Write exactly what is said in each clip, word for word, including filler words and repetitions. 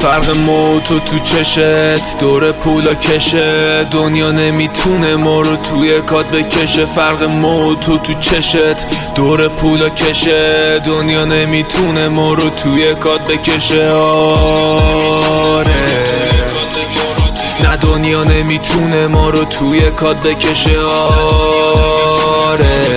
فرق ما تو تو چشت دور پولا کشه، دنیا نمیتونه ما رو توی کات بکشه. فرق ما تو تو چشت دور پولا کشه، دنیا نمیتونه ما رو توی کات بکشه. آره نه دنیا نمیتونه ما رو توی کات بکشه. آره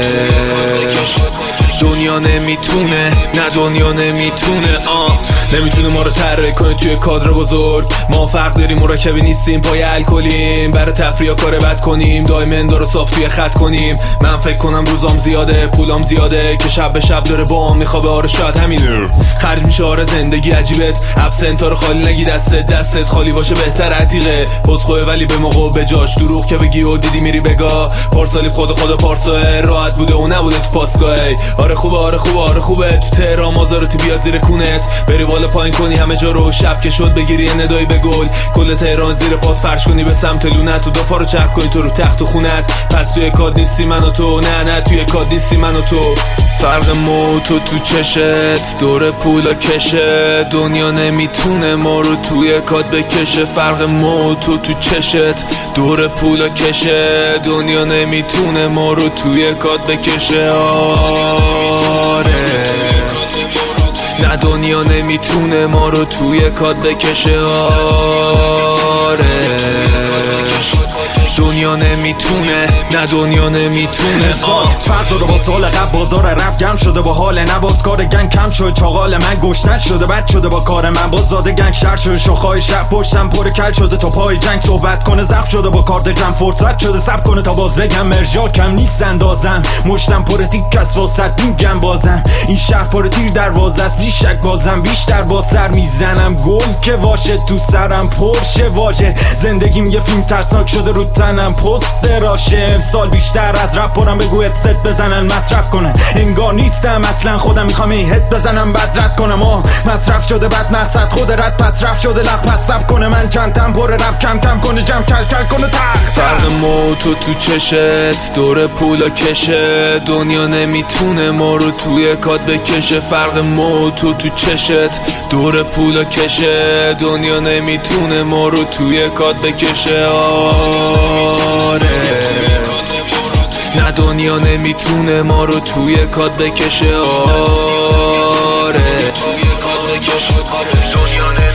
دنیا نمیتونه، نه دنیا نمیتونه. آه نمیتونه ما رو طراحی کنه توی کادر بزرگ. ما فرق داریم، مرکبی نیستیم، پای الکلیم. برای تفریح کار بد کنیم، دایمن داره صاف توی خط کنیم. من فکر کنم روزام زیاده، پولام زیاده، که شب به شب داره با هم میخوابه. آره شاید همینه خرج میشه. آره زندگی عجیبت، ابسنتا رو خالی نگی، دستت دستت خالی باشه بهتر. عتیقه بزخوه ولی به موقع به جاش، دروغ که بگی و دیدی میری بگا. پارسالی خود خود پارساه راحت بوده و نبوده تو پاسگاه. آره خوبه آره خوبه آره خوبه تو تهران آزارتی بیاد زیر کونت، بری بالا پایین کنی همه جا رو. شب که شد بگیری ندایی به گل، کل تهران زیر پات فرش کنی به سمت لونت، و دافا رو چرخ کنی تو رو تخت و خونت. پس توی کاد نیستی من و تو، نه نه توی کاد نیستی من و تو. فرق ما تو تو چشت دور پولا کشه، دنیا نمیتونه ما رو توی کاد بکشه. فرق ما تو تو چشت دور پولا کشه، دنیا نمیتونه ما رو توی کاد بکشه. آره نه دنیا نمیتونه ما رو توی کاد بکشه. آره دنیا نمیتونه، نه دنیا نمیتونه. امسال فرق داره با سال قبل، بازار رپ گرم شده با حال نباز. کار گنگ کم شد، چاقال من گشنت شده، بد شده با کار من. باز زاده گنگ شر شده، شوخای شب پشتم پر کل شده. تا پای جنگ صحبت کنه زخم شده، با کارت جمع فرصت شده سب کنه تا باز بگم. مرجا کم نیست اندازم، مشتم پر تیک کس واسط میگم بازم. این شهر پر تیر دروازه است، بیشک بازم بیشتر با سر میزنم. گل که واشه تو سرم پرشه واژه، زندگیم یه فیلم ترسناک شده رو تنم پست راشه. امسال بیشتر از رپ پرم بگو ست بزنن مصرف کنن، انگار نیستم اصلا خودم میخوام این هت بزنم بعد رد کنم. آه مصرف شده بعد مقصد خود رد پس رفت شده لق پس سب کنه. من چندتم پر رپ کم کم کنه جمع کل کل کنه تخت. فرق ما تو تو چشت دور پولا کشه، دنیا نمیتونه ما رو توی کاد بکشه. فرق ما تو تو چشت دور پولا کشه، دنیا نمیتونه ما رو توی کاد بکشه. آره نه دنیا نمیتونه ما رو توی کاد بکشه. آره دنیا